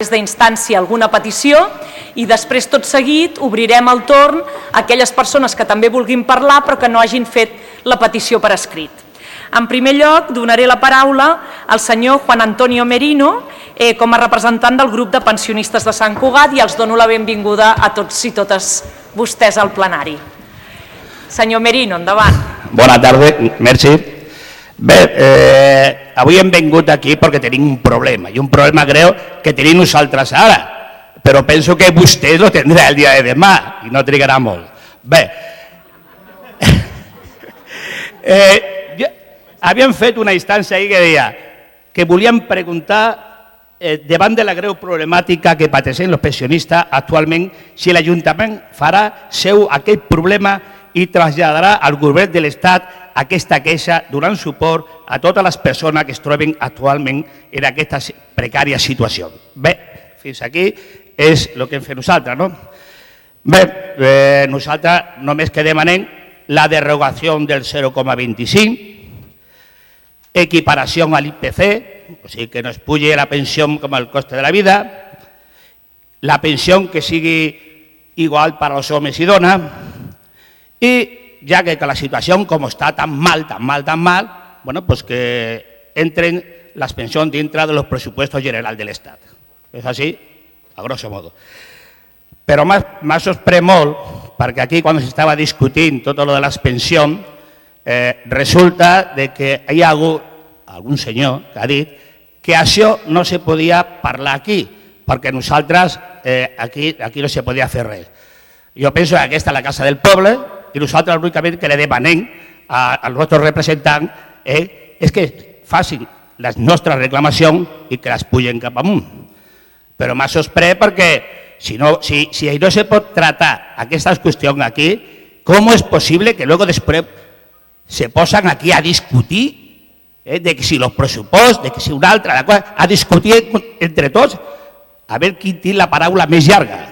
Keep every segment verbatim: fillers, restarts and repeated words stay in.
d'instància alguna petició i després tot seguit obrirem el torn a aquelles persones que també vulguin parlar però que no hagin fet la petició per escrit. En primer lloc, donaré la paraula al senyor Juan Antonio Merino eh, com a representant del grup de pensionistes de Sant Cugat i els dono la benvinguda a tots i totes vostès al plenari. Senyor Merino, endavant. Bona tarda, merci. Bé, eh, avui hem vingut aquí perquè tenim un problema, i un problema greu que tenim nosaltres ara, però penso que vostè lo tindrà el dia de demà i no trigarà molt. Bé, eh, ja, havíem fet una instància ahir que deia que volíem preguntar eh, davant de la greu problemàtica que pateixen els pensionistes actualment si l'Ajuntament farà seu aquest problema i traslladarà al govern de l'Estat aquesta queixa donant suport a totes les persones que es troben actualment en aquesta precària situació. Bé, fins aquí és el que hem fet nosaltres, no? Bé, eh, nosaltres només que demanem la derogació del zero coma vint-i-cinc, equiparació a l'I P C, o sigui que no es pugi la pensió com el coste de la vida, la pensió que sigui igual per als homes i dones, i ja que la situació com està tan mal, tan mal, tan mal, bueno, pues que entren les pensions dintre dels pressupostos generals de l'Estat. És així, a grosso modo. Però m'ha sorprès molt, perquè aquí quan s'estava discutint tot el de les pensions, eh, resulta de que hi ha hagut algun senyor que ha dit que això no se podia parlar aquí, perquè nosaltres eh, aquí, aquí no se podia fer res. Jo penso que aquesta és la casa del poble, i nosaltres únicament que le demanem als nostres representants eh, és que facin les nostres reclamacions i que les pugen cap amunt. Però m'ha sorprès perquè si no, si, si no se pot tractar aquestes qüestions aquí, com és possible que luego després se posen aquí a discutir eh, de que si els pressupostos, de que si un altre, a discutir entre tots a veure qui té la paraula més llarga.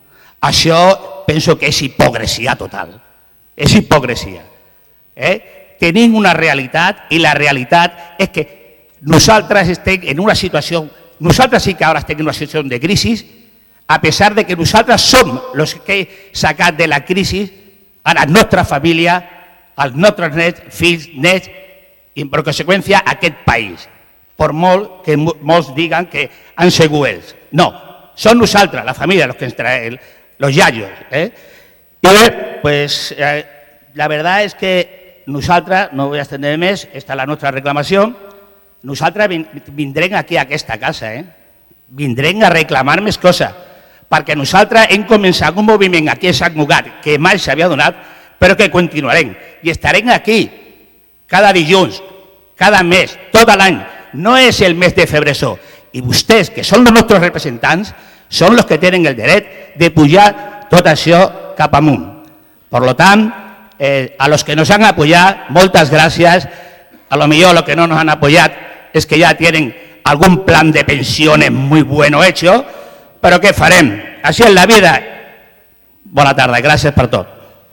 Això penso que és hipocresia total. És hipocresia. Eh? Tenim una realitat i la realitat és que nosaltres estem en una situació, nosaltres sí que ara estem en una situació de crisi, a pesar de que nosaltres som els que hem sacat de la crisi a la nostra família, als nostres nets, fills, nets, i per conseqüència a aquest país. Per molt que molts diguen que han sigut ells. No, són nosaltres, la família, els que ens traen, els iaios. Eh? I bé, pues, eh, la veritat és que nosaltres, no vull estendre més, aquesta és la nostra reclamació, nosaltres vindrem aquí a aquesta casa, eh? vindrem a reclamar més coses, perquè nosaltres hem començat un moviment aquí a Sant Cugat que mai s'havia donat, però que continuarem. I estarem aquí cada dilluns, cada mes, tot l'any. No és el mes de febrer. I vostès, que són els nostres representants, són els que tenen el dret de pujar tot això cap amunt. Per tant, eh, a los que nos han apoyado, muchas gracias. A lo mejor los que no nos han apoyado es que ya tienen algún plan de pensiones muy bueno hecho, pero ¿qué farem? Así es la vida. Bona tarda, gràcies per tot.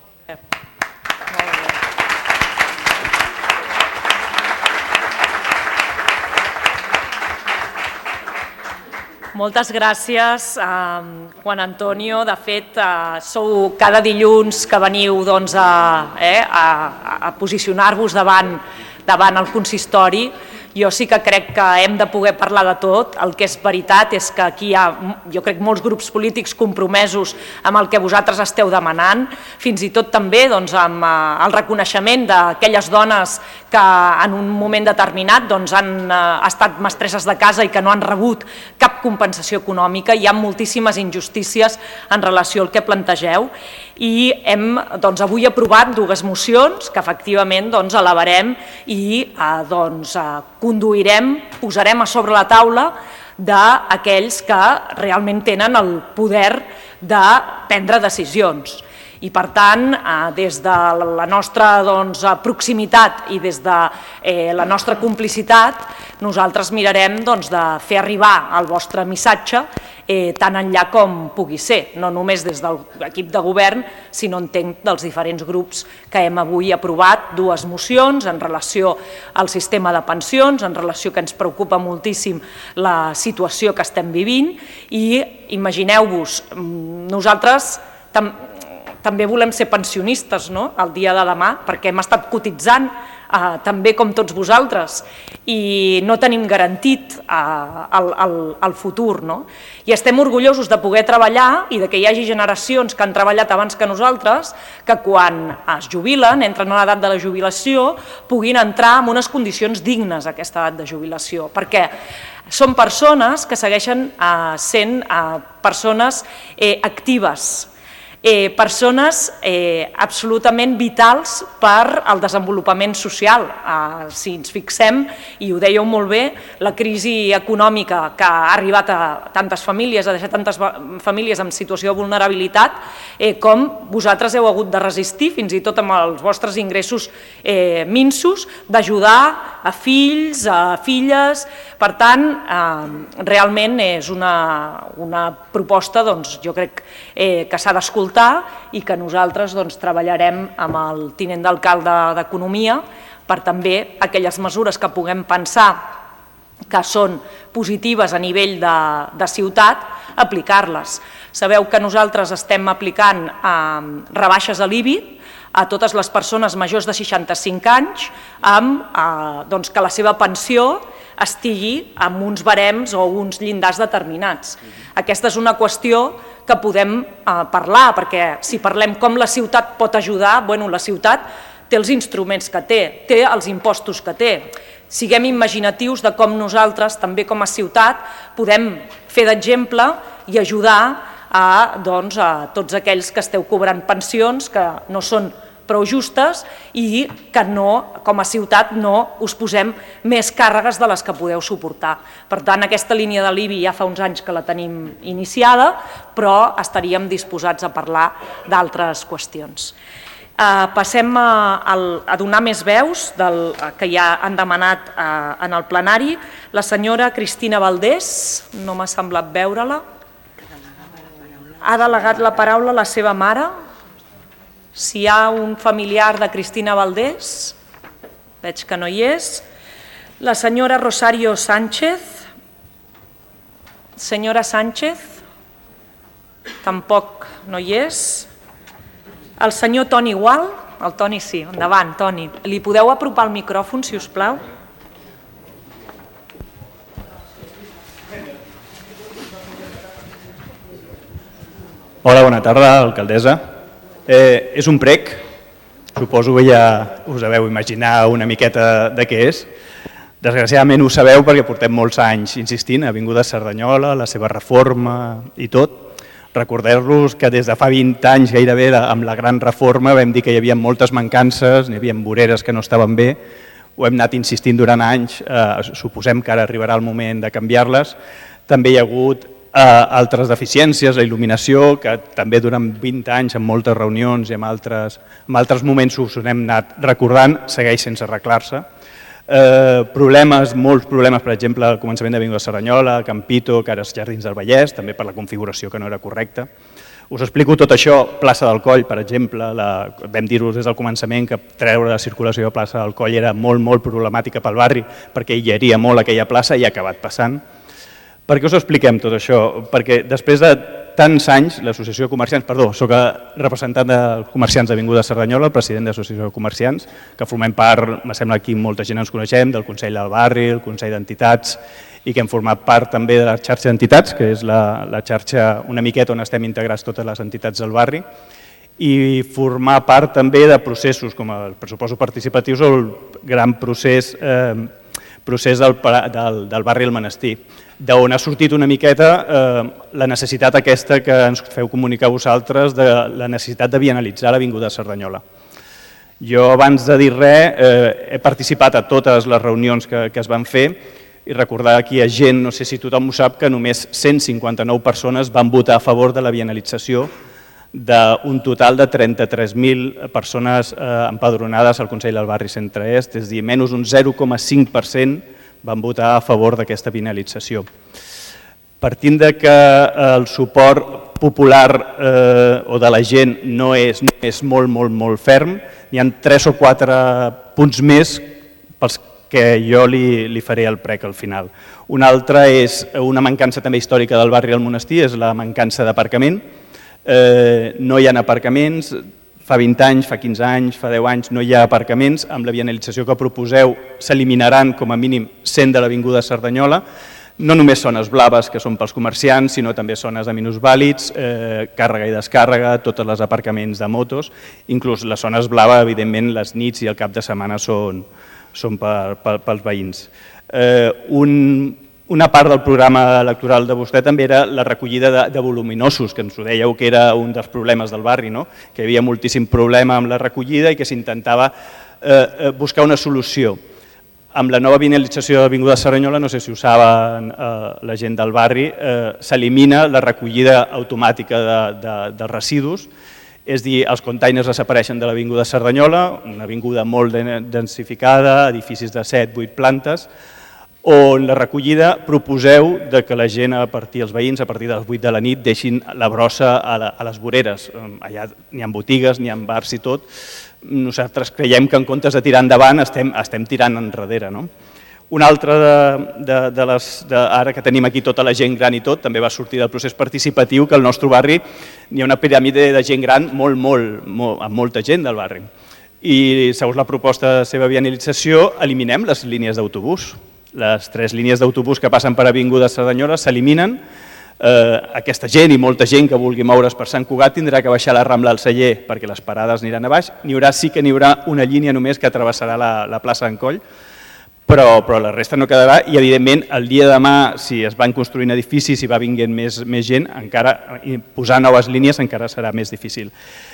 Moltes gràcies, Juan Antonio. De fet, sou cada dilluns que veniu a posicionar-vos davant el consistori. Jo sí que crec que hem de poder parlar de tot. El que és veritat és que aquí hi ha, jo crec, molts grups polítics compromesos amb el que vosaltres esteu demanant, fins i tot també amb el reconeixement d'aquelles dones que en un moment determinat han estat mestresses de casa i que no han rebut cap compensació econòmica. Hi ha moltíssimes injustícies en relació al que plantegeu i hem avui aprovat dues mocions que efectivament elevarem i conduirem, posarem a sobre la taula d'aquells que realment tenen el poder de prendre decisions. I per tant, des de la nostra proximitat i des de la nostra complicitat, nosaltres mirarem de fer arribar el vostre missatge eh, tan enllà com pugui ser, no només des de l'equip de govern, sinó entenc dels diferents grups que hem avui aprovat dues mocions en relació al sistema de pensions, en relació que ens preocupa moltíssim la situació que estem vivint i imagineu-vos, nosaltres tam també volem ser pensionistes no? el dia de demà perquè hem estat cotitzant Uh, també com tots vosaltres i no tenim garantit uh, el, el, el futur. No? I estem orgullosos de poder treballar i de que hi hagi generacions que han treballat abans que nosaltres que quan es jubilen, entren a l'edat de la jubilació, puguin entrar en unes condicions dignes a aquesta edat de jubilació, perquè són persones que segueixen uh, sent uh, persones eh, actives, Eh, persones eh, absolutament vitals per al desenvolupament social. Eh, si ens fixem, i ho dèieu molt bé, la crisi econòmica que ha arribat a tantes famílies, ha deixat tantes famílies en situació de vulnerabilitat, eh, com vosaltres heu hagut de resistir, fins i tot amb els vostres ingressos eh, minsos, d'ajudar a fills, a filles. Per tant, eh, realment és una, una proposta, doncs, jo crec eh, que s'ha d'escoltar i que nosaltres doncs, treballarem amb el tinent d'alcalde d'Economia per també aquelles mesures que puguem pensar que són positives a nivell de, de ciutat, aplicar-les. Sabeu que nosaltres estem aplicant eh, rebaixes a l'I B I a totes les persones majors de seixanta-cinc anys amb eh, doncs, que la seva pensió estigui amb uns barems o uns llindars determinats. Aquesta és una qüestió que podem eh, parlar, perquè si parlem com la ciutat pot ajudar, bueno, la ciutat té els instruments que té, té els impostos que té. Siguem imaginatius de com nosaltres, també com a ciutat, podem fer d'exemple i ajudar a, doncs, a tots aquells que esteu cobrant pensions que no són prou justes i que no, com a ciutat no us posem més càrregues de les que podeu suportar. Per tant, aquesta línia de l'I B I ja fa uns anys que la tenim iniciada, però estaríem disposats a parlar d'altres qüestions. Uh, passem a, a donar més veus del, que ja han demanat uh, en el plenari. La senyora Cristina Valdés, no m'ha semblat veure-la. Ha delegat la paraula la seva mare. Si hi ha un familiar de Cristina Valdés, veig que no hi és. La senyora Rosario Sánchez. Senyora Sánchez, tampoc no hi és. El senyor Toni Gual, el Toni sí, endavant, Toni. Li podeu apropar el micròfon, si us plau? Hola, bona tarda, alcaldessa. Eh, és un prec, suposo que ja us deveu imaginar una miqueta de què és. Desgraciadament ho sabeu perquè portem molts anys insistint, Avinguda Cerdanyola, la seva reforma i tot. Recordeu-vos que des de fa vint anys gairebé amb la gran reforma vam dir que hi havia moltes mancances, n'hi havia voreres que no estaven bé, ho hem anat insistint durant anys, eh, suposem que ara arribarà el moment de canviar-les. També hi ha hagut eh, altres deficiències, la il·luminació, que també durant vint anys, en moltes reunions i en altres, en altres moments us hem anat recordant, segueix sense arreglar-se. Eh, problemes, molts problemes, per exemple, al començament d'Avinguda Cerdanyola, Campito, que ara és Jardins del Vallès, també per la configuració que no era correcta. Us explico tot això. Plaça del Coll, per exemple, la, vam dir-vos des del començament que treure la circulació a Plaça del Coll era molt, molt problemàtica pel barri, perquè hi hauria molt aquella plaça i ha acabat passant. Per què us expliquem tot això? Perquè després de tants anys, l'Associació de Comerciants, perdó, soc representant de comerciants d'Avinguda Cerdanyola, el president de l'Associació de Comerciants, que formem part, me sembla que aquí molta gent ens coneixem, del Consell del Barri, el Consell d'Entitats, i que hem format part també de la xarxa d'entitats, que és la, la xarxa una miqueta on estem integrats totes les entitats del barri, i formar part també de processos com el pressupostos participatius o el gran procés, eh, procés del, del, del barri del Monestir, d'on ha sortit una miqueta eh, la necessitat aquesta que ens feu comunicar vosaltres de la necessitat de vianalitzar l'Avinguda Cerdanyola. Jo, abans de dir res, eh, he participat a totes les reunions que, que es van fer i recordar aquí a gent, no sé si tothom ho sap, que només cent cinquanta-nou persones van votar a favor de la vianalització d'un total de trenta-tres mil persones eh, empadronades al Consell del Barri Centre-Est, és a dir, menys un zero coma cinc per cent van votar a favor d'aquesta vianalització. partint de que el suport popular eh, o de la gent no és, no és molt, molt, molt ferm, hi ha tres o quatre punts més pels que jo li, li faré el prec al final. Una altra és una mancança també històrica del barri del Monestir, és la mancança d'aparcament. Eh, no hi ha aparcaments, fa vint anys, fa quinze anys, fa deu anys no hi ha aparcaments. Amb la vianalització que proposeu s'eliminaran com a mínim cent de l'Avinguda Cerdanyola. No només zones blaves, que són pels comerciants, sinó també zones de minusvàlids, eh, càrrega i descàrrega, tots els aparcaments de motos, inclús les zones blaves, evidentment, les nits i el cap de setmana són, són per, per, pels veïns. Eh, un, una part del programa electoral de vostè també era la recollida de, de voluminosos, que ens ho dèieu que era un dels problemes del barri, no? Que hi havia moltíssim problema amb la recollida i que s'intentava eh, buscar una solució. Amb la nova vianalització de l'Avinguda Cerdanyola, no sé si ho saben eh, la gent del barri, eh, s'elimina la recollida automàtica de, de, de residus, és dir, els containers desapareixen de l'Avinguda Cerdanyola, una avinguda molt densificada, edificis de set, vuit plantes, on la recollida proposeu de que la gent, a partir dels veïns, a partir de les vuit de la nit, deixin la brossa a, la, a les voreres. Allà n'hi ha botigues, n'hi ha bars i tot. Nosaltres creiem que en comptes de tirar endavant estem, estem tirant enrere. No? Una altra, de, de, de les, de, ara que tenim aquí tota la gent gran i tot, també va sortir del procés participatiu, que al nostre barri hi ha una piràmide de gent gran molt, molt, molt, amb molta gent del barri. I segons la proposta de la seva vianalització, eliminem les línies d'autobús. Les tres línies d'autobús que passen per Avinguda Cerdanyola s'eliminen. Eh, aquesta gent i molta gent que vulgui moure's per Sant Cugat tindrà que baixar la Rambla al Celler perquè les parades aniran a baix. N'hi haurà, sí que n'hi haurà una línia només que travessarà la, la plaça d'en Coll, però, però la resta no quedarà i evidentment el dia de demà, si es van construint edificis, si va vinguent més, més gent, encara posar noves línies encara serà més difícil.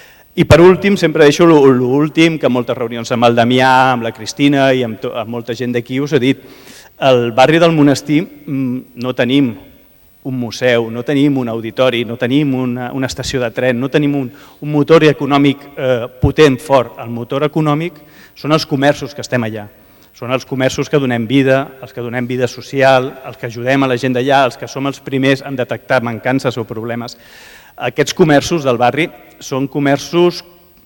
I per últim, sempre deixo l'últim, que en moltes reunions amb el Damià, amb la Cristina i amb, to, amb molta gent d'aquí us he dit, al barri del Monestir no tenim un museu, no tenim un auditori, no tenim una, una estació de tren, no tenim un, un motor econòmic eh, potent, fort. El motor econòmic són els comerços que estem allà. Són els comerços que donem vida, els que donem vida social, els que ajudem a la gent d'allà, els que som els primers en detectar mancances o problemes. Aquests comerços del barri són comerços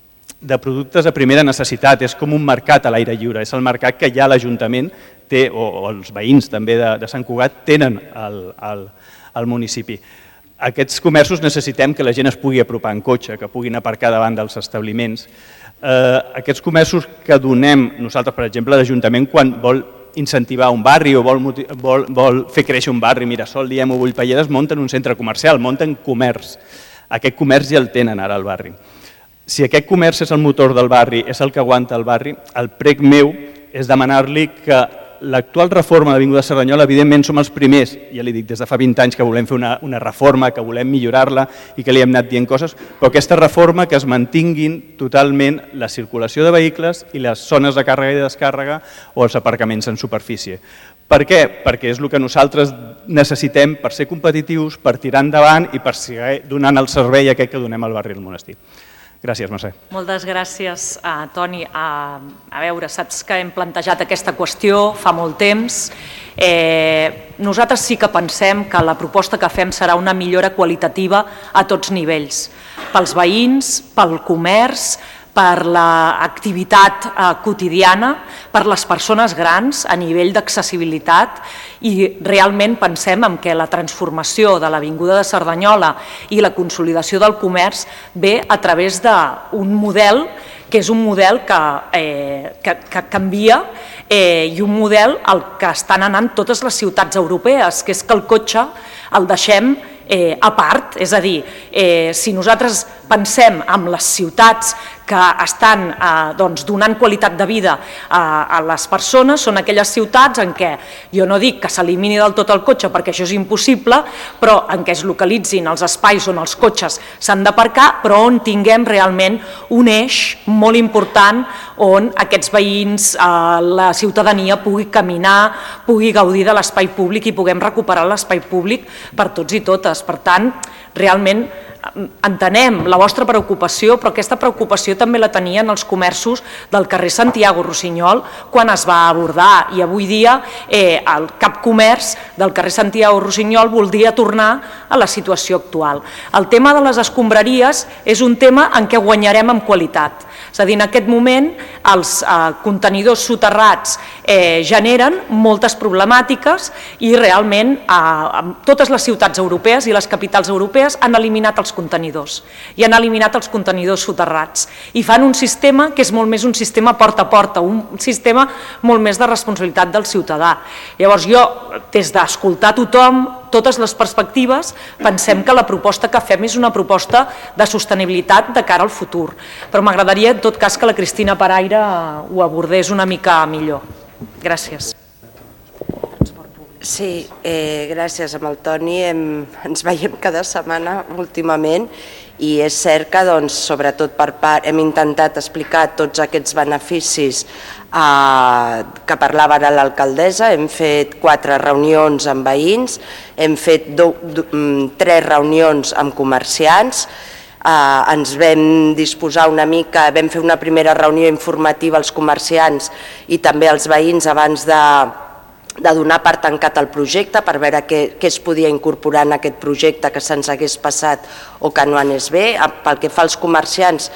de productes de primera necessitat, és com un mercat a l'aire lliure, és el mercat que ja l'Ajuntament té, o, o els veïns també de, de Sant Cugat tenen al, al, al municipi. Aquests comerços necessitem que la gent es pugui apropar en cotxe, que puguin aparcar davant dels establiments. Eh, aquests comerços que donem nosaltres, per exemple, l'Ajuntament quan vol incentivar un barri o vol, vol, vol fer créixer un barri, Mirasol, diem o Bullpalleres, munten un centre comercial, munten comerç. Aquest comerç ja el tenen ara al barri. Si aquest comerç és el motor del barri, és el que aguanta el barri, el prec meu és demanar-li que l'actual reforma de l'Avinguda Cerdanyola, evidentment som els primers, ja li dic des de fa vint anys que volem fer una, una reforma, que volem millorar-la i que li hem anat dient coses, però aquesta reforma que es mantinguin totalment la circulació de vehicles i les zones de càrrega i descàrrega o els aparcaments en superfície. Per què? Perquè és el que nosaltres necessitem per ser competitius, per tirar endavant i per seguir donant el servei aquest que donem al barri del Monestir. Gràcies, Mercè. Moltes gràcies, uh, Toni. Uh, a veure, saps que hem plantejat aquesta qüestió fa molt temps. Eh, nosaltres sí que pensem que la proposta que fem serà una millora qualitativa a tots nivells, pels veïns, pel comerç, per l'activitat eh, quotidiana, per les persones grans a nivell d'accessibilitat i realment pensem en que la transformació de l'Avinguda de Cerdanyola i la consolidació del comerç ve a través d'un model que és un model que, eh, que, que canvia eh, i un model al que estan anant totes les ciutats europees, que és que el cotxe el deixem eh, a part, és a dir, eh, si nosaltres pensem en les ciutats que estan eh, doncs, donant qualitat de vida a, a les persones, són aquelles ciutats en què, jo no dic que s'elimini del tot el cotxe perquè això és impossible, però en què es localitzin els espais on els cotxes s'han d'aparcar, però on tinguem realment un eix molt important on aquests veïns, eh, la ciutadania pugui caminar, pugui gaudir de l'espai públic i puguem recuperar l'espai públic per tots i totes. Per tant, realment entenem la vostra preocupació, però aquesta preocupació també la tenien els comerços del carrer Santiago Rossinyol quan es va abordar, i avui dia eh, el cap comerç del carrer Santiago Rossinyol voldria tornar a la situació actual. El tema de les escombraries és un tema en què guanyarem en qualitat. És a dir, en aquest moment els eh, contenidors soterrats eh, generen moltes problemàtiques i realment eh, totes les ciutats europees i les capitals europees han eliminat els contenidors i han eliminat els contenidors soterrats i fan un sistema que és molt més un sistema porta a porta, un sistema molt més de responsabilitat del ciutadà. Llavors jo, des d'escoltar tothom, totes les perspectives, pensem que la proposta que fem és una proposta de sostenibilitat de cara al futur. Però m'agradaria, en tot cas, que la Cristina Paraire ho abordés una mica millor. Gràcies. Sí, eh, gràcies. Amb el Toni hem, ens veiem cada setmana últimament i és cert que, doncs, sobretot per part, hem intentat explicar tots aquests beneficis eh, que parlaven a l'alcaldessa. Hem fet quatre reunions amb veïns, hem fet do, do, tres reunions amb comerciants, eh, ens vam disposar una mica, vam fer una primera reunió informativa als comerciants i també als veïns abans de de donar per tancat el projecte per veure què, què es podia incorporar en aquest projecte que se'ns hagués passat o que no anés bé. Pel que fa als comerciants,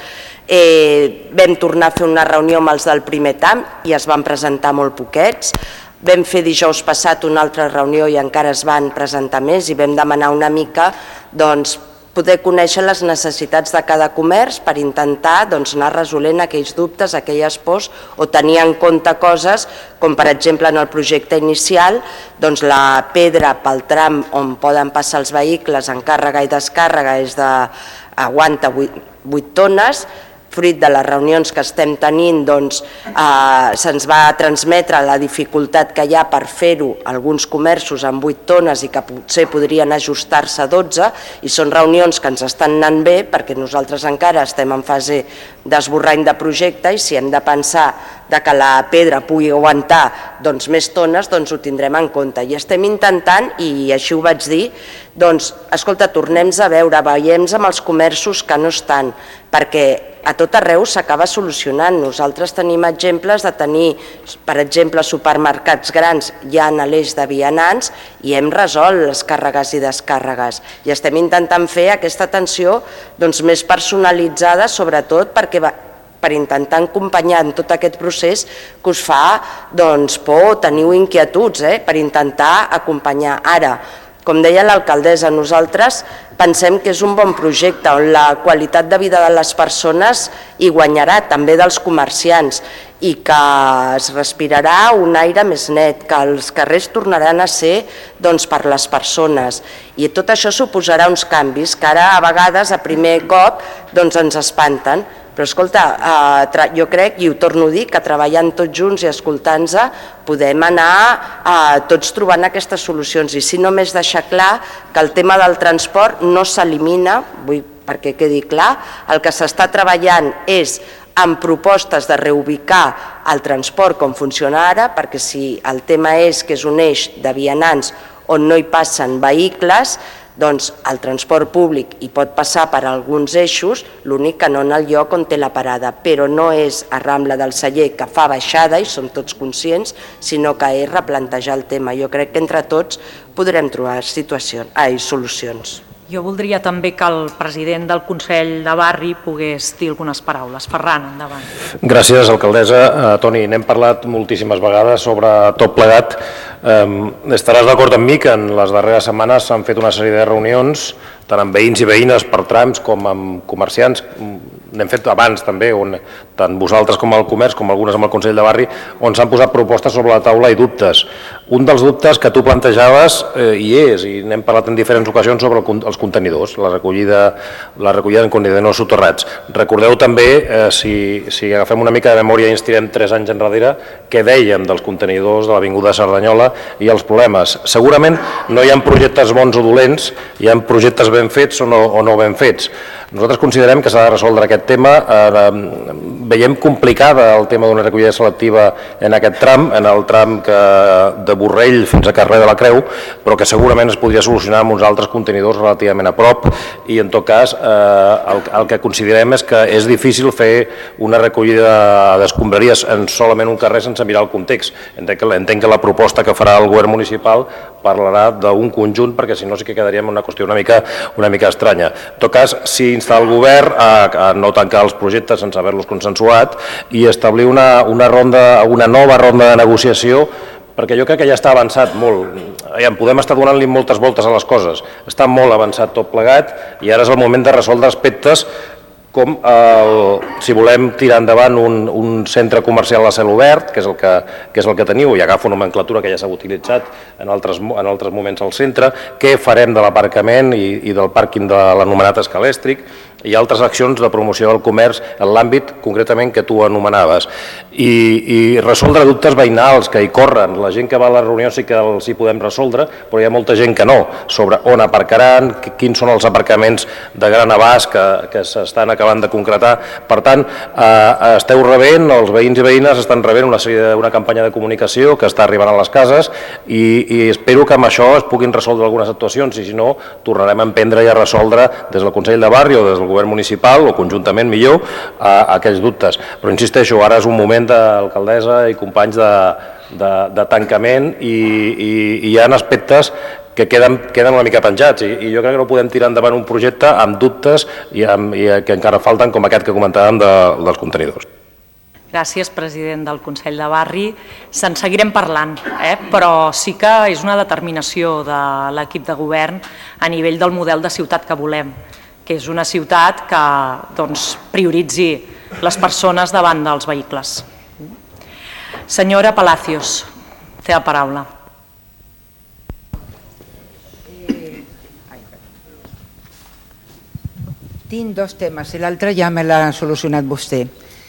eh, vam tornar a fer una reunió amb els del primer tram i es van presentar molt poquets. Vam fer dijous passat una altra reunió i encara es van presentar més i vam demanar una mica doncs, poder conèixer les necessitats de cada comerç per intentar doncs, anar resolent aquells dubtes, aquelles pors o tenir en compte coses com per exemple en el projecte inicial doncs, la pedra pel tram on poden passar els vehicles en càrrega i descàrrega és de, aguanta vuit tones. Fruit de les reunions que estem tenint, doncs, eh, se'ns va transmetre la dificultat que hi ha per fer-ho alguns comerços amb vuit tones i que potser podrien ajustar-se a dotze i són reunions que ens estan anant bé perquè nosaltres encara estem en fase d'esborrany de projecte i si hem de pensar de que la pedra pugui aguantar doncs, més tones, doncs ho tindrem en compte. I estem intentant, i així ho vaig dir, doncs, escolta, tornem-nos a veure, veiem-nos amb els comerços que no estan, perquè a tot arreu s'acaba solucionant. Nosaltres tenim exemples de tenir, per exemple, supermercats grans ja en l'eix de vianants i hem resolt les càrregues i descàrregues. I estem intentant fer aquesta atenció doncs, més personalitzada, sobretot perquè va, per intentar acompanyar en tot aquest procés que us fa doncs, por o teniu inquietuds, eh? Per intentar acompanyar. Ara, com deia l'alcaldessa, nosaltres pensem que és un bon projecte on la qualitat de vida de les persones hi guanyarà, també dels comerciants, i que es respirarà un aire més net, que els carrers tornaran a ser doncs, per les persones. I tot això suposarà uns canvis que ara a vegades, a primer cop, doncs, ens espanten. Però escolta, eh, jo crec, i ho torno a dir, que treballant tots junts i escoltant-nos podem anar eh, tots trobant aquestes solucions. I si només deixar clar que el tema del transport no s'elimina, vull perquè quedi clar, el que s'està treballant és amb propostes de reubicar el transport com funciona ara, perquè si el tema és que és un eix de vianants on no hi passen vehicles, doncs el transport públic hi pot passar per alguns eixos, l'únic que no en el lloc on té la parada, però no és a Rambla del Celler que fa baixada, i som tots conscients, sinó que és replantejar el tema. Jo crec que entre tots podrem trobar situacions, ai, solucions. Jo voldria també que el president del Consell de Barri pogués dir algunes paraules. Ferran, endavant. Gràcies, alcaldessa. Uh, Toni, n'hem parlat moltíssimes vegades sobre tot plegat. Um, estaràs d'acord amb mi que en les darreres setmanes s'han fet una sèrie de reunions, tant amb veïns i veïnes per trams com amb comerciants, n'hem fet abans també, on, tant vosaltres com el comerç, com algunes amb el Consell de Barri, on s'han posat propostes sobre la taula i dubtes. Un dels dubtes que tu plantejaves eh, hi és, i n'hem parlat en diferents ocasions sobre el, els contenidors, la recollida, la recollida en contenidors soterrats. Recordeu també, eh, si, si agafem una mica de memòria i ens tirem tres anys enrere, què dèiem dels contenidors de l'Avinguda Cerdanyola i els problemes. Segurament no hi ha projectes bons o dolents, hi ha projectes ben fets o no, o no ben fets. Nosaltres considerem que s'ha de resoldre aquest aquest tema. Veiem complicada el tema d'una recollida selectiva en aquest tram, en el tram de Borrell fins a Carrer de la Creu, però que segurament es podria solucionar amb uns altres contenidors relativament a prop, i en tot cas el que considerem és que és difícil fer una recollida d'escombraries en solament un carrer sense mirar el context. Entenc que la proposta que farà el govern municipal parlarà d'un conjunt, perquè si no sí que quedaríem en una qüestió una mica, una mica estranya. En tot cas, sí instar el govern a, a no tancar els projectes sense haver-los consensuat i establir una, una, ronda, una nova ronda de negociació, perquè jo crec que ja està avançat molt. Ja podem estar donant-li moltes voltes a les coses. Està molt avançat tot plegat i ara és el moment de resoldre aspectes com el, si volem tirar endavant un, un centre comercial a cel obert, que és el que, que, és el que teniu, i agafo nomenclatura que ja s'ha utilitzat en altres, en altres moments al centre, què farem de l'aparcament i, i del pàrquing de l'anomenat escalèstric, i altres accions de promoció del comerç en l'àmbit concretament que tu anomenaves. I, i resoldre dubtes veïnals que hi corren. La gent que va a la reunió sí que els hi podem resoldre, però hi ha molta gent que no, sobre on aparcaran, quins són els aparcaments de gran abast que, que s'estan acabant de concretar. Per tant, eh, esteu rebent, els veïns i veïnes estan rebent una, sèrie, una campanya de comunicació que està arribant a les cases i, i espero que amb això es puguin resoldre algunes actuacions, i si no, tornarem a emprendre i a resoldre des del Consell de Barri o des del govern municipal o conjuntament millor a, a aquells dubtes. Però insisteixo, ara és un moment d'alcaldessa i companys de, de, de tancament i, i, i hi ha aspectes que queden, queden una mica penjats i, i jo crec que no podem tirar endavant un projecte amb dubtes i, amb, i que encara falten com aquest que comentàvem de, dels contenidors. Gràcies, president del Consell de Barri. Se'n seguirem parlant, eh? però sí que és una determinació de l'equip de govern a nivell del model de ciutat que volem, que és una ciutat que doncs, prioritzi les persones davant dels vehicles. Senyora Palacios, té la paraula. Tinc dos temes, l'altre ja me l'ha solucionat vostè.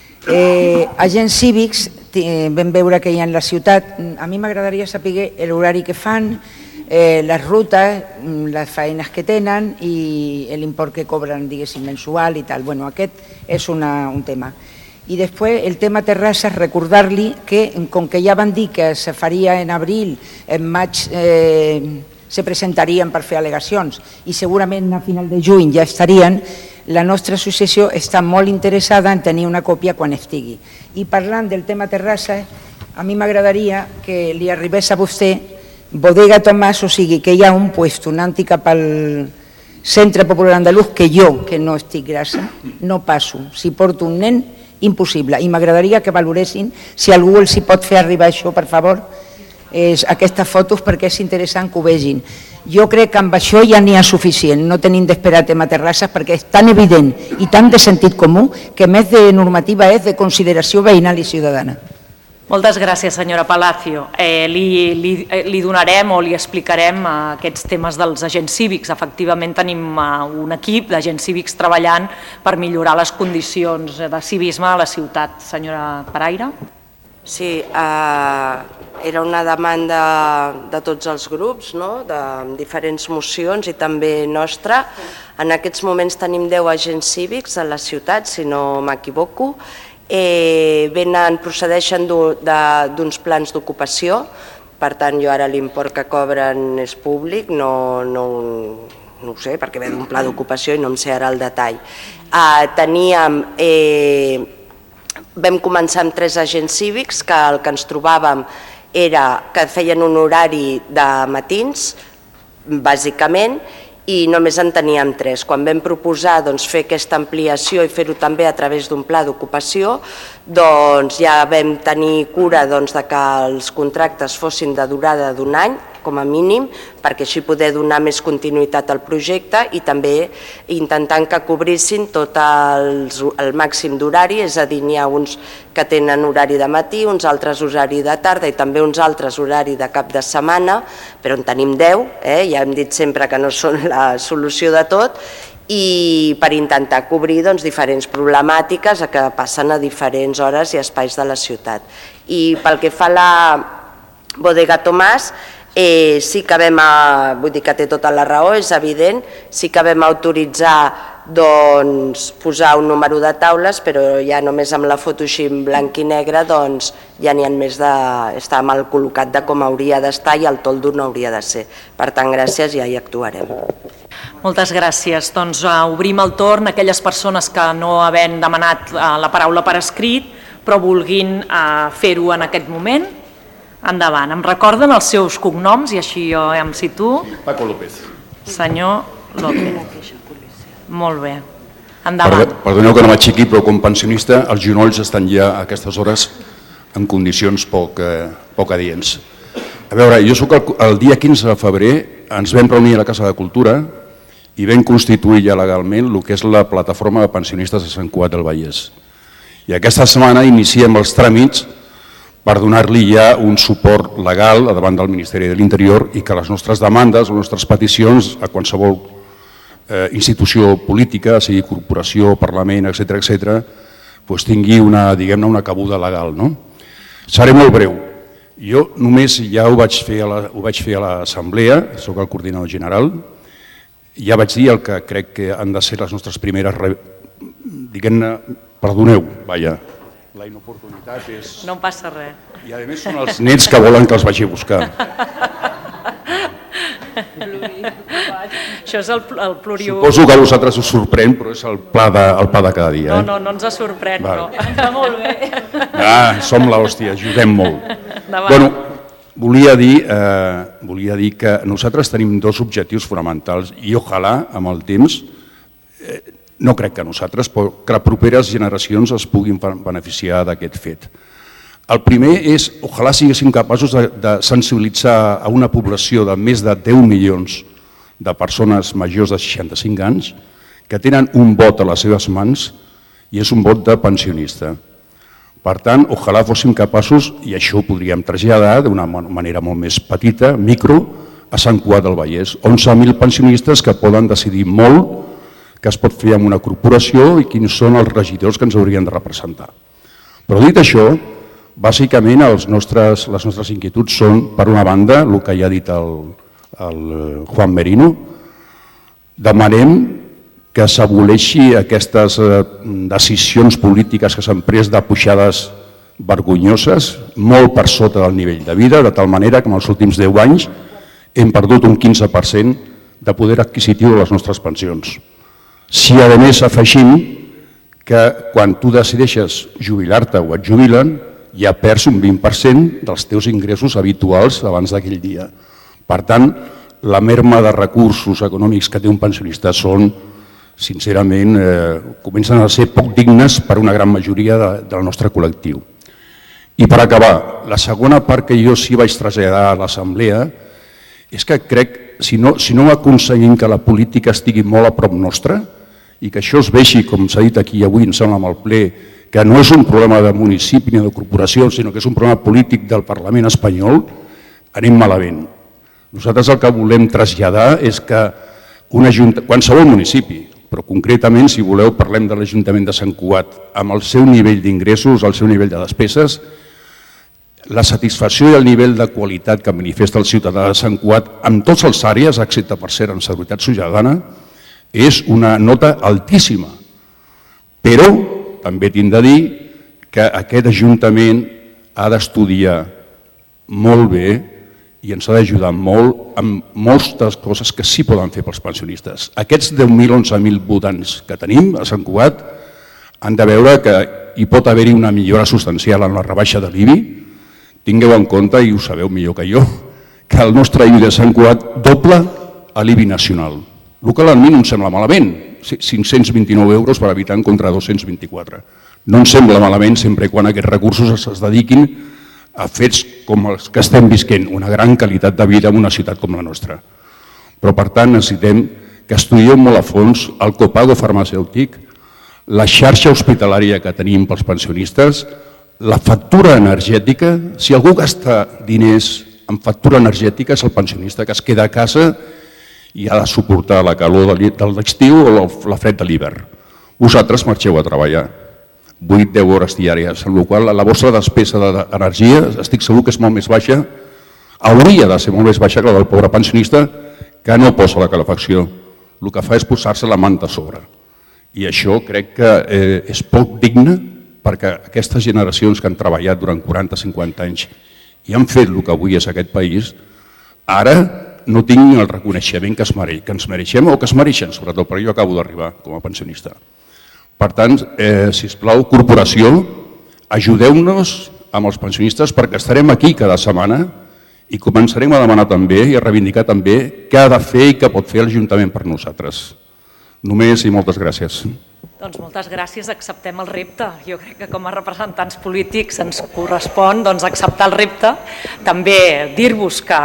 Eh, agents cívics, eh, vam veure que hi ha en la ciutat, a mi m'agradaria saber l'horari que fan, eh, les rutes, les feines que tenen i l'import que cobren, diguéssim, mensual i tal. Bueno, aquest és una, un tema. I després el tema terrasses, recordar-li que com que ja van dir que se faria en abril, en maig eh, se presentarien per fer al·legacions i segurament a final de juny ja estarien, la nostra associació està molt interessada en tenir una còpia quan estigui. I parlant del tema terrasses, a mi m'agradaria que li arribés a vostè Bodega Tomàs, o sigui que hi ha un puesto, un antic cap al Centre Popular Andalús, que jo, que no estic grassa, no passo. Si porto un nen, impossible. I m'agradaria que valoressin si algú els hi pot fer arribar això, per favor, és, aquestes fotos, perquè és interessant que ho vegin. Jo crec que amb això ja n'hi ha suficient, no tenim d'esperar tema terrasses perquè és tan evident i tan de sentit comú que més de normativa és de consideració veïnal i ciutadana. Moltes gràcies, senyora Palacio. Eh, li, li, li donarem o li explicarem eh, aquests temes dels agents cívics. Efectivament, tenim eh, un equip d'agents cívics treballant per millorar les condicions de civisme a la ciutat. Senyora Paraire? Sí, eh, era una demanda de tots els grups, no? De diferents mocions i també nostra. En aquests moments tenim deu agents cívics a la ciutat, si no m'equivoco. Eh, venen, procedeixen d'uns plans d'ocupació, per tant jo ara l'import que cobren és públic, no, no, no ho sé perquè ve d'un pla d'ocupació i no em sé ara el detall. Eh, teníem, eh, vam començar amb tres agents cívics que el que ens trobàvem era que feien un horari de matins, bàsicament, i només en teníem tres. Quan vam proposar doncs, fer aquesta ampliació i fer-ho també a través d'un pla d'ocupació, doncs, ja vam tenir cura doncs, de que els contractes fossin de durada d'un any, com a mínim, perquè així poder donar més continuïtat al projecte i també intentant que cobrissin tot els, el màxim d'horari, és a dir, n'hi ha uns que tenen horari de matí, uns altres horari de tarda i també uns altres horari de cap de setmana, però en tenim deu, eh? Ja hem dit sempre que no són la solució de tot, i per intentar cobrir doncs, diferents problemàtiques que passen a diferents hores i espais de la ciutat. I pel que fa a la Bodega Tomàs, Eh, sí que vam, vull dir que té tota la raó, és evident, sí que vam autoritzar doncs, posar un número de taules, però ja només amb la foto així en blanc i negre doncs, ja n'hi ha més de... està mal col·locat de com hauria d'estar i el toldo no hauria de ser. Per tant, gràcies, ja hi actuarem. Moltes gràcies. Doncs uh, obrim el torn a aquelles persones que no havent demanat uh, la paraula per escrit, però vulguin uh, fer-ho en aquest moment. Endavant. Em recorden els seus cognoms i així jo em situo. Paco López. Senyor López. Molt bé. Endavant. Perdoneu que no m'aixequi, però com pensionista els genolls estan ja a aquestes hores en condicions poc, eh, poc adients. A veure, jo soc el, el dia quinze de febrer, ens vam reunir a la Casa de Cultura i vam constituir ja legalment el que és la plataforma de pensionistes de Sant Cugat del Vallès. I aquesta setmana iniciem els tràmits per donar-li ja un suport legal davant del Ministeri de l'Interior i que les nostres demandes, les nostres peticions a qualsevol eh, institució política, sigui corporació, parlament, etcètera, etcètera, doncs tingui una, diguem-ne, una cabuda legal, no? Seré molt breu. Jo només ja ho vaig fer a la, ho vaig fer a l'Assemblea, soc el coordinador general, ja vaig dir el que crec que han de ser les nostres primeres, diguem-ne, perdoneu, vaja, la inoportunitat és... No em passa res. I a més són els nets que volen que els vagi a buscar. Això és el, el pluriu... Suposo que a vosaltres us sorprèn, però és el pla de, el pla de cada dia. No, eh? no, no ens sorprèn, Val. no. Està molt bé. Ah, som l'hòstia, ajudem molt. Endavant. Bueno, volia dir, eh, volia dir que nosaltres tenim dos objectius fonamentals i ojalà, amb el temps, eh, no crec que nosaltres, però que les properes generacions es puguin beneficiar d'aquest fet. El primer és, ojalà siguéssim capaços de, de sensibilitzar a una població de més de deu milions de persones majors de seixanta-cinc anys que tenen un vot a les seves mans i és un vot de pensionista. Per tant, ojalà fóssim capaços, i això ho podríem traslladar d'una manera molt més petita, micro, a Sant Cugat del Vallès. onze mil pensionistes que poden decidir molt que es pot fer amb una corporació i quins són els regidors que ens haurien de representar. Però dit això, bàsicament els nostres, les nostres inquietuds són, per una banda, el que ja ha dit el, el Juan Merino, demanem que s'aboleixi aquestes decisions polítiques que s'han pres de pujades vergonyoses, molt per sota del nivell de vida, de tal manera que en els últims deu anys hem perdut un quinze per cent de poder adquisitiu de les nostres pensions. Si a més afegim que quan tu decideixes jubilar-te o et jubilen, ja perds un vint per cent dels teus ingressos habituals abans d'aquell dia. Per tant, la merma de recursos econòmics que té un pensionista són, sincerament, eh, comencen a ser poc dignes per una gran majoria de, del nostre col·lectiu. I per acabar, la segona part que jo sí vaig traslladar a l'Assemblea és que crec, si no, si no aconseguim que la política estigui molt a prop nostra i que això es vegi, com s'ha dit aquí avui, em sembla amb el ple, que no és un problema de municipi ni de corporació, sinó que és un problema polític del Parlament espanyol, anem malament. Nosaltres el que volem traslladar és que un ajuntament, qualsevol municipi, però concretament, si voleu, parlem de l'Ajuntament de Sant Cugat, amb el seu nivell d'ingressos, el seu nivell de despeses, la satisfacció i el nivell de qualitat que manifesta el ciutadà de Sant Cugat en tots els àrees, excepte per ser en seguretat ciutadana, és una nota altíssima. Però també tinc de dir que aquest Ajuntament ha d'estudiar molt bé i ens ha d'ajudar molt amb moltes coses que sí poden fer pels pensionistes. Aquests deu mil, onze mil votants que tenim a Sant Cugat han de veure que hi pot haver-hi una millora substancial en la rebaixa de l'I B I. Tingueu en compte, i ho sabeu millor que jo, que el nostre I B I de Sant Cugat doble a l'I B I nacional. El que a mi no em sembla malament, cinc-cents vint-i-nou euros per habitant contra dos-cents vint-i-quatre. No em sembla malament sempre quan aquests recursos es dediquin a fets com els que estem visquent, una gran qualitat de vida en una ciutat com la nostra. Però, per tant, necessitem que estudieu molt a fons el copago farmacèutic, la xarxa hospitalària que tenim pels pensionistes, la factura energètica. Si algú gasta diners en factura energètica és el pensionista que es queda a casa i ha de suportar la calor de l'estiu o la fred de l'hivern. Vosaltres marxeu a treballar vuit a deu hores diàries, en la qual la vostra despesa d'energia, estic segur que és molt més baixa, hauria de ser molt més baixa que la del pobre pensionista que no posa la calefacció. El que fa és posar-se la manta a sobre. I això crec que eh, és poc digne perquè aquestes generacions que han treballat durant quaranta a cinquanta anys i han fet el que avui és aquest país, ara no tinguin el reconeixement que, es mere que ens mereixem o que es mereixen, sobretot, perquè jo acabo d'arribar com a pensionista. Per tant, eh, sisplau, corporació, ajudeu-nos amb els pensionistes perquè estarem aquí cada setmana i començarem a demanar també i a reivindicar també què ha de fer i què pot fer l'Ajuntament per nosaltres. Només i moltes gràcies. Doncs moltes gràcies, acceptem el repte. Jo crec que com a representants polítics ens correspon doncs, acceptar el repte. També dir-vos que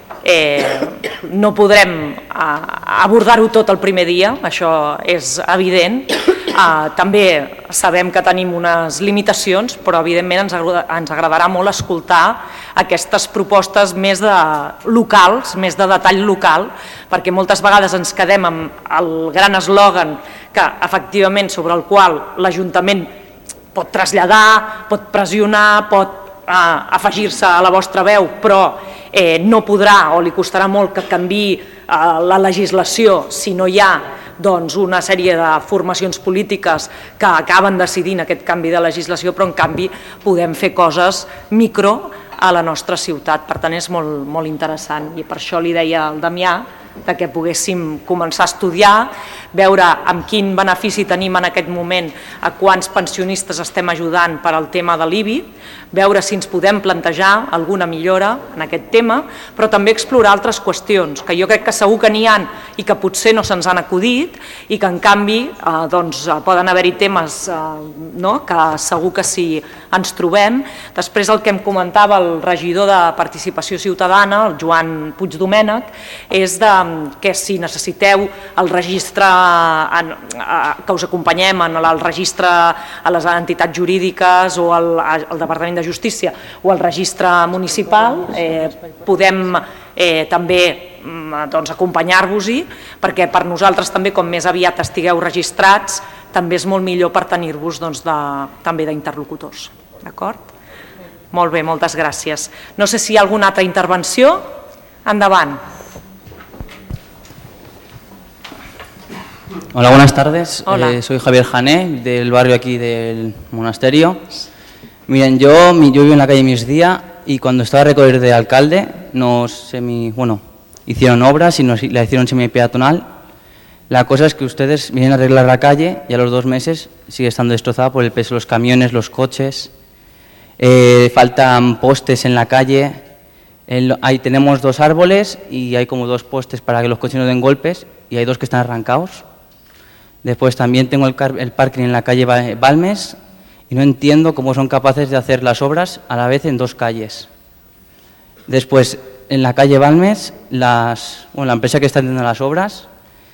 eh, no podrem eh, abordar-ho tot el primer dia, això és evident. Eh, també sabem que tenim unes limitacions, però evidentment ens, ens agradarà molt escoltar aquestes propostes més de locals, més de detall local, perquè moltes vegades ens quedem amb el gran eslògan que efectivament sobre el qual l'Ajuntament pot traslladar, pot pressionar, pot eh, afegir-se a la vostra veu, però eh, no podrà o li costarà molt que canviï eh, la legislació si no hi ha doncs, una sèrie de formacions polítiques que acaben decidint aquest canvi de legislació, però en canvi podem fer coses micro a la nostra ciutat. Per tant, és molt, molt interessant i per això li deia al Damià que poguéssim començar a estudiar, veure amb quin benefici tenim en aquest moment, a quants pensionistes estem ajudant per al tema de l'I B I, veure si ens podem plantejar alguna millora en aquest tema, però també explorar altres qüestions, que jo crec que segur que n'hi ha i que potser no se'ns han acudit i que en canvi eh, doncs, poden haver-hi temes eh, no? que segur que si ens trobem. Després el que em comentava el regidor de Participació Ciutadana, el Joan Puigdomènec, és de, que si necessiteu el registre, en, que us acompanyem en el registre a les entitats jurídiques o al, al Departament de Justícia o al registre municipal, eh, podem eh, també doncs, acompanyar-vos-hi, perquè per nosaltres també com més aviat estigueu registrats també és molt millor per tenir-vos doncs, de, també d'interlocutors. D'acord? Molt bé, moltes gràcies. No sé si hi ha alguna altra intervenció. Endavant. Hola, buenas tardes. Hola. Eh, soy Javier Jané, del barrio aquí del monasterio. Miren, yo, yo vivo en la calle Misdía y cuando estaba a recorrer de alcalde, nos semi, bueno, hicieron obras y nos la hicieron semi-peatonal. La cosa es que ustedes vienen a arreglar la calle y a los dos meses sigue estando destrozada por el peso de los camiones, los coches. Eh, faltan postes en la calle. El, ahí tenemos dos árboles y hay como dos postes para que los coches no den golpes y hay dos que están arrancados. Después también tengo el, car, el parking en la calle Balmes y no entiendo cómo son capaces de hacer las obras a la vez en dos calles. Después, en la calle Balmes, las, bueno, la empresa que está haciendo las obras,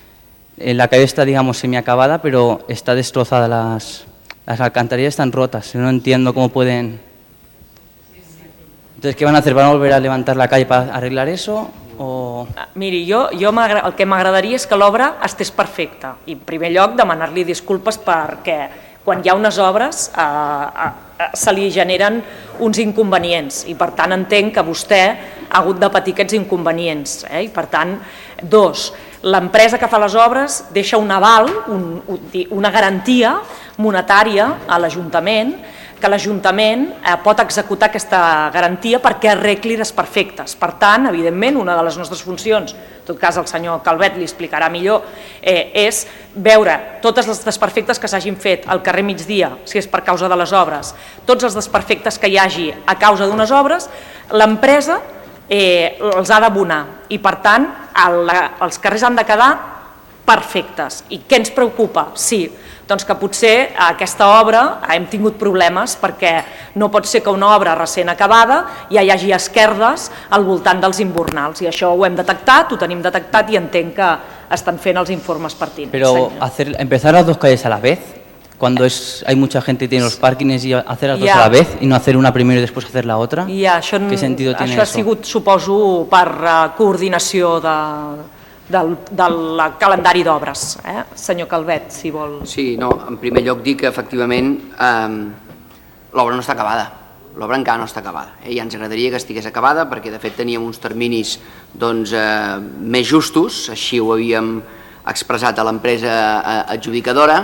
en la calle está, digamos, semiacabada, pero está destrozada, las, las alcantarillas están rotas. No entiendo cómo pueden... Entonces, ¿qué van a hacer? ¿Van a volver a levantar la calle para arreglar eso? O... Miri, jo, jo el que m'agradaria és que l'obra estés perfecta i en primer lloc demanar-li disculpes perquè quan hi ha unes obres eh, eh, se li generen uns inconvenients i per tant entenc que vostè ha hagut de patir aquests inconvenients. Eh? I per tant, dos, l'empresa que fa les obres deixa un aval, un, una garantia monetària a l'Ajuntament que l'Ajuntament eh, pot executar aquesta garantia perquè arregli les perfectes. Per tant, evidentment, una de les nostres funcions, en tot cas el senyor Calvet li explicarà millor, eh, és veure totes les desperfectes que s'hagin fet al carrer Migdia, si és per causa de les obres, tots els desperfectes que hi hagi a causa d'unes obres, l'empresa eh, els ha d'abonar i per tant el, els carrers han de quedar perfectes. I què ens preocupa? Sí, doncs que potser aquesta obra hem tingut problemes perquè no pot ser que una obra recent acabada ja hi hagi esquerdes al voltant dels imbornals i això ho hem detectat, ho tenim detectat i entenc que estan fent els informes pertinents. Pero hacer, empezar las dos calles a la vez, cuando es, hay mucha gente y tiene los parkings y hacer las dos ja. a la vez y no hacer una primero y después hacer la otra, ja, això, ¿qué sentido tiene això eso? Ha sigut, suposo, per uh, coordinació de... Del, del calendari d'obres. Eh? Senyor Calvet, si vol... Sí, no, en primer lloc dir que efectivament eh, l'obra no està acabada, l'obra encara no està acabada. Eh? I ens agradaria que estigués acabada perquè de fet teníem uns terminis doncs, eh, més justos, així ho havíem expressat a l'empresa adjudicadora,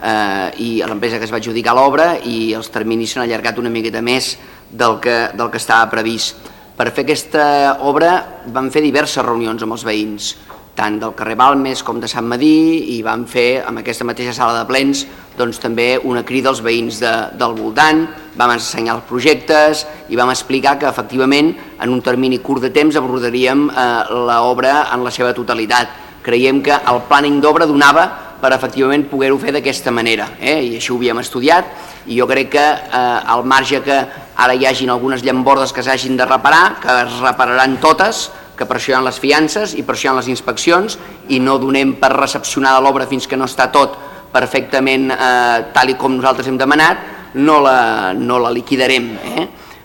i l'empresa que es va adjudicar l'obra, i els terminis s'han allargat una miqueta més del que, del que estava previst. Per fer aquesta obra vam fer diverses reunions amb els veïns, tant del carrer Balmes com de Sant Madí, i vam fer amb aquesta mateixa sala de plens doncs, també una crida als veïns de, del voltant, vam ensenyar els projectes i vam explicar que efectivament en un termini curt de temps abordaríem eh, l'obra en la seva totalitat. Creiem que el plàning d'obra donava per efectivament poder-ho fer d'aquesta manera, eh? I així ho havíem estudiat, i jo crec que eh, al marge que ara hi hagin algunes llambordes que s'hagin de reparar, que es repararan totes, que per això hi ha les fiances i per això hi ha les inspeccions, i no donem per recepcionada l'obra fins que no està tot perfectament eh, tal i com nosaltres hem demanat, no la, no la liquidarem. Eh?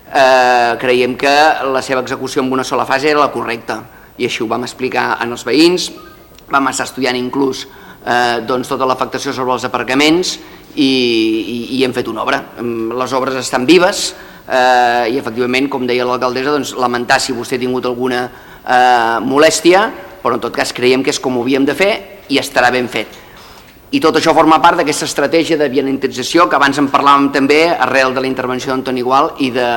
Eh, creiem que la seva execució en una sola fase era la correcta, i així ho vam explicar als veïns, vam estar estudiant inclús eh, doncs tota l'afectació sobre els aparcaments i, i, i hem fet una obra. Les obres estan vives eh, i efectivament, com deia l'alcaldessa, doncs, lamentar si vostè ha tingut alguna eh, molèstia, però en tot cas creiem que és com ho havíem de fer i estarà ben fet. I tot això forma part d'aquesta estratègia de vianantització que abans en parlàvem també arrel de la intervenció d'Antoni Gual i de,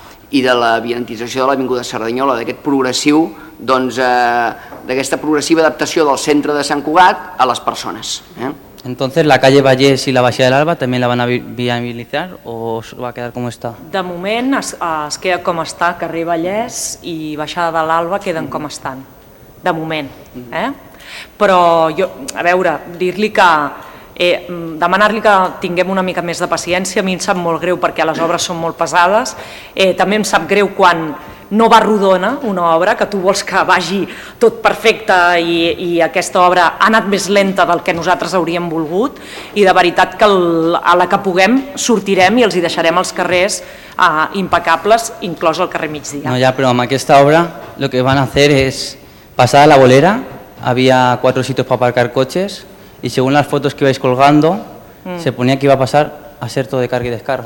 i de la vianantització de l'Avinguda Cerdanyola, d'aquest progressiu, doncs, eh, d'aquesta progressiva adaptació del centre de Sant Cugat a les persones. Eh? Entonces, ¿la calle Vallés y la Baixada del Alba también la van a viabilizar o va a quedar como está? De moment es, es queda com està, carrer Vallès i Baixada de l'Alba queden com estan, de moment. Eh? Però, jo, a veure, dir-li que, eh, demanar-li que tinguem una mica més de paciència, a mi em sap molt greu perquè les obres són molt pesades, eh, també em sap greu quan no va rodona una obra, que tu vols que vagi tot perfecte i, i aquesta obra ha anat més lenta del que nosaltres hauríem volgut, i de veritat que el, a la que puguem sortirem i els hi deixarem els carrers eh, impecables, inclòs el carrer Migdia. No, ya, pero amb aquesta obra lo que van a hacer es, pasada la bolera, había cuatro sitios para aparcar coches y según las fotos que ibais colgando, mm. se ponía que iba a pasar a ser todo de carga y descarga.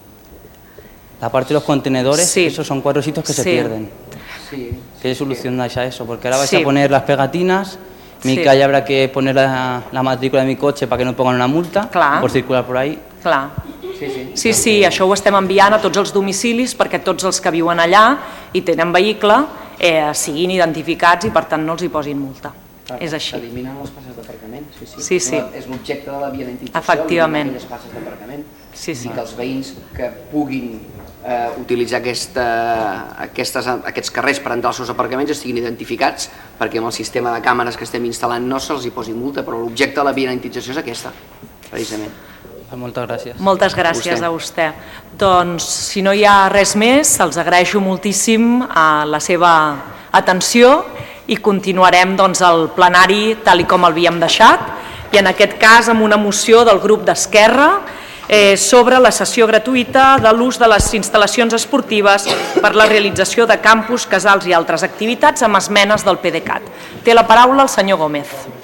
La parte de los contenedores, sí. Esos son cuatro sitios que sí. se pierden. Sí. ¿Qué solucionáis a eso? Porque ahora vais sí. a poner las pegatinas, mi sí. calle habrá que poner la, la matrícula de mi coche para que no pongan una multa Clar. por circular por ahí. Clar. Sí, sí. sí, sí, això ho estem enviant a tots els domicilis perquè tots els que viuen allà i tenen vehicle eh, siguin identificats i per tant no els hi posin multa. Clar, és així. S'eliminen les passes d'aparcament, sí, sí. sí, sí. És l'objecte de la vianantització, efectivament. les passes d'aparcament. Sí, sí. I que els veïns que puguin eh, utilitzar aquesta, aquestes, aquests carrers per entrar als seus aparcaments estiguin identificats perquè amb el sistema de càmeres que estem instal·lant no se'ls hi posi multa, però l'objecte de la vianantització és aquesta, precisament. Moltes gràcies. Moltes gràcies a vostè. Doncs, si no hi ha res més, els agraeixo moltíssim a la seva atenció i continuarem doncs, el plenari tal i com l'havíem deixat i en aquest cas amb una moció del grup d'Esquerra eh, sobre la cessió gratuïta de l'ús de les instal·lacions esportives per la realització de campus, casals i altres activitats amb esmenes del PDeCAT. Té la paraula el senyor Gómez.